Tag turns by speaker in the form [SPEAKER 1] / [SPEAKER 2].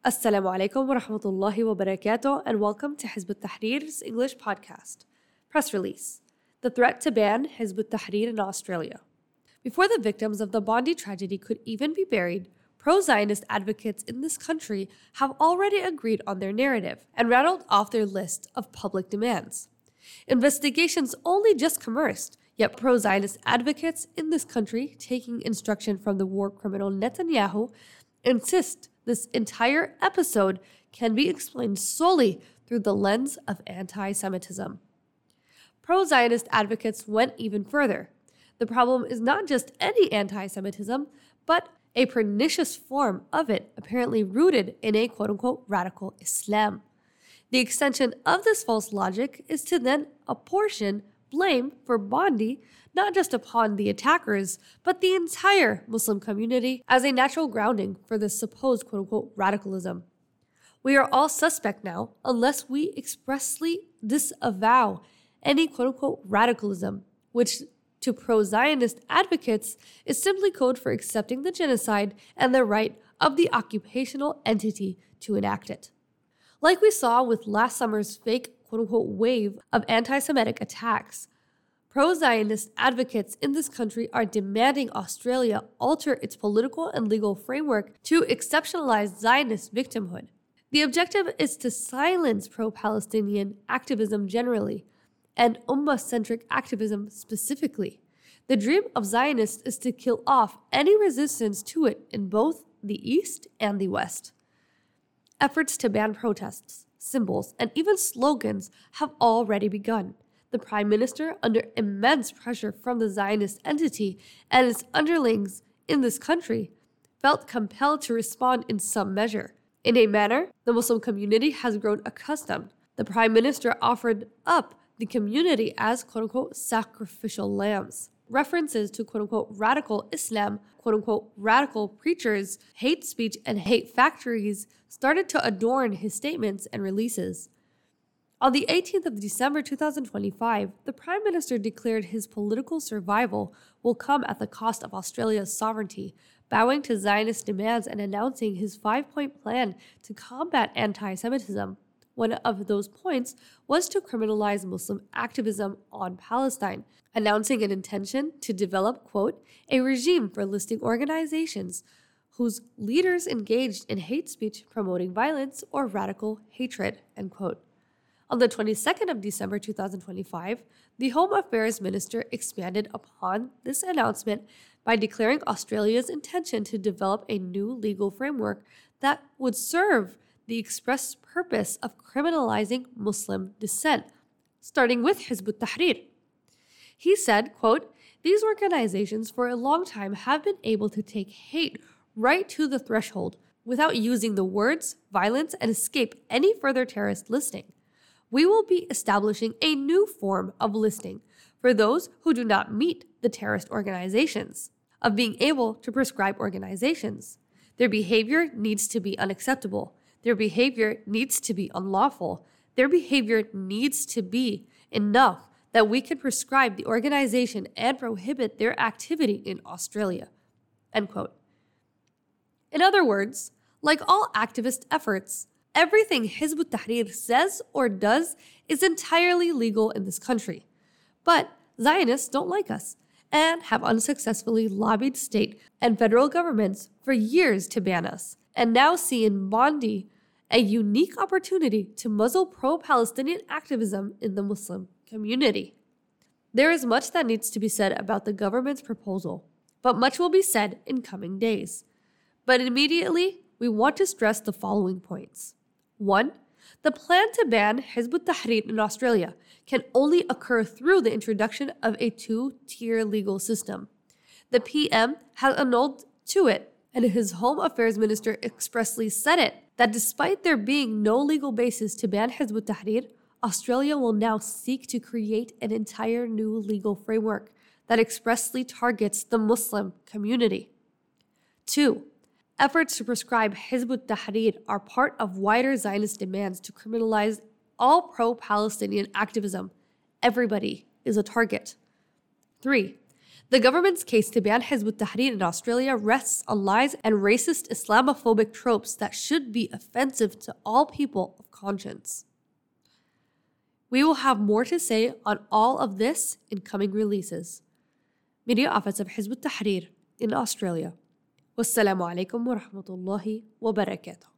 [SPEAKER 1] Assalamu alaikum wa rahmatullahi wa barakatuh, and welcome to Hizb ut-Tahrir's English podcast. Press release: The threat to ban Hizb ut-Tahrir in Australia. Before the victims of the Bondi tragedy could even be buried, pro-Zionist advocates in this country have already agreed on their narrative and rattled off their list of public demands. Investigations only just commenced, yet pro-Zionist advocates in this country, taking instruction from the war criminal Netanyahu, insist this entire episode can be explained solely through the lens of anti-Semitism. Pro-Zionist advocates went even further. The problem is not just any anti-Semitism, but a pernicious form of it apparently rooted in a quote-unquote radical Islam. The extension of this false logic is to then apportion blame for Bondi not just upon the attackers, but the entire Muslim community as a natural grounding for this supposed quote-unquote radicalism. We are all suspect now unless we expressly disavow any quote-unquote radicalism, which to pro-Zionist advocates is simply code for accepting the genocide and the right of the occupational entity to enact it. Like we saw with last summer's fake quote-unquote wave of anti-Semitic attacks, pro-Zionist advocates in this country are demanding Australia alter its political and legal framework to exceptionalize Zionist victimhood. The objective is to silence pro-Palestinian activism generally, and Ummah-centric activism specifically. The dream of Zionists is to kill off any resistance to it in both the East and the West. Efforts to ban protests, symbols, and even slogans have already begun. The Prime Minister, under immense pressure from the Zionist entity and its underlings in this country, felt compelled to respond in some measure. In a manner the Muslim community has grown accustomed. The Prime Minister offered up the community as quote-unquote sacrificial lambs. References to quote-unquote radical Islam, quote-unquote radical preachers, hate speech, and hate factories started to adorn his statements and releases. On the 18th of December 2025, the Prime Minister declared his political survival will come at the cost of Australia's sovereignty, bowing to Zionist demands and announcing his 5-point plan to combat anti-Semitism. One of those points was to criminalize Muslim activism on Palestine, announcing an intention to develop, quote, a regime for listing organizations whose leaders engaged in hate speech promoting violence or radical hatred, end quote. On the 22nd of December 2025, the Home Affairs Minister expanded upon this announcement by declaring Australia's intention to develop a new legal framework that would serve the express purpose of criminalizing Muslim dissent, starting with Hizb ut-Tahrir. He said, quote, these organizations for a long time have been able to take hate right to the threshold without using the words, violence, and escape any further terrorist listing. We will be establishing a new form of listing for those who do not meet the terrorist organizations, of being able to prescribe organizations. Their behavior needs to be unacceptable. Their behavior needs to be unlawful. Their behavior needs to be enough that we can prescribe the organization and prohibit their activity in Australia, end quote. In other words, like all activist efforts, everything Hizb ut-Tahrir says or does is entirely legal in this country. But Zionists don't like us and have unsuccessfully lobbied state and federal governments for years to ban us, and now see in Bondi a unique opportunity to muzzle pro-Palestinian activism in the Muslim community. There is much that needs to be said about the government's proposal, but much will be said in coming days. But immediately, we want to stress the following points. 1. The plan to ban Hizb ut-Tahrir in Australia can only occur through the introduction of a two-tier legal system. The PM has annulled to it, and his Home Affairs Minister expressly said it, that despite there being no legal basis to ban Hizb ut-Tahrir, Australia will now seek to create an entire new legal framework that expressly targets the Muslim community. 2. Efforts to prescribe Hizb ut-Tahrir are part of wider Zionist demands to criminalize all pro-Palestinian activism. Everybody is a target. 3. The government's case to ban Hizb ut-Tahrir in Australia rests on lies and racist Islamophobic tropes that should be offensive to all people of conscience. We will have more to say on all of this in coming releases. Media Office of Hizb ut-Tahrir in Australia. Wassalamu alaikum wa rahmatullahi wa barakatuh.